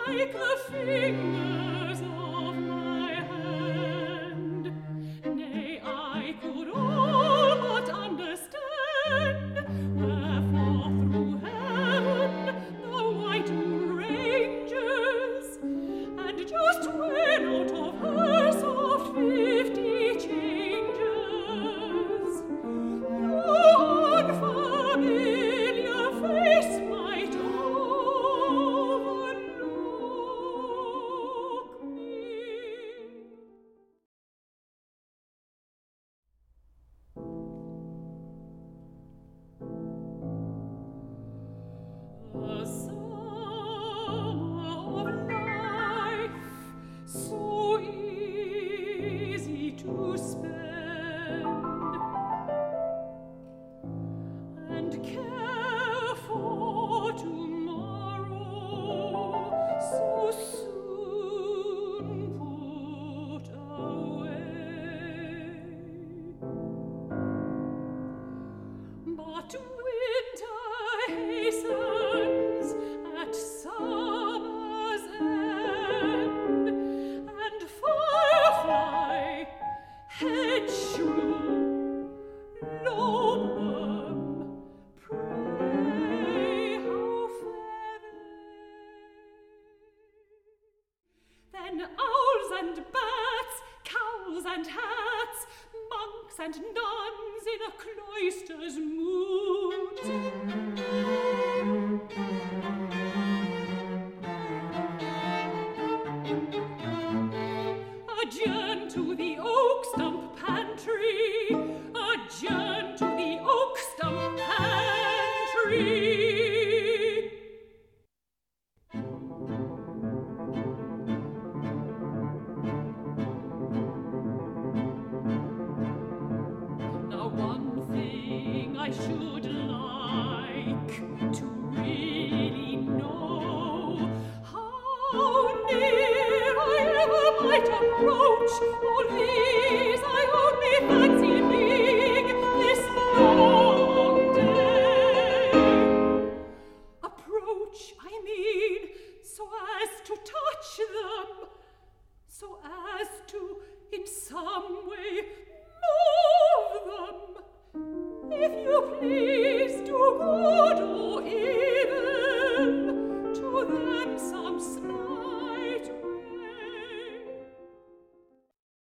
like the fingers of my hand. Nay, I could all but understand wherefore through heaven the white moon ranges, and just when out of her soft 50 changes, no unfamiliar face might overlook me. The summer of life, so easy to spend, and care for tomorrow so soon put away. But winter hastens at summer's end, and firefly, hedge-shrew, lobworm, pray how fare they? Then owls and bats, cows and hats, monks and nuns in a cloister's mood. Adjourn to the oak stump pantry, adjourn to the oak stump pantry. Now one thing I should like to really know, how near I ever might approach all these I only fancy being this long day. Approach, I mean, so as to touch them, so as to in some way move them. If you please, do good or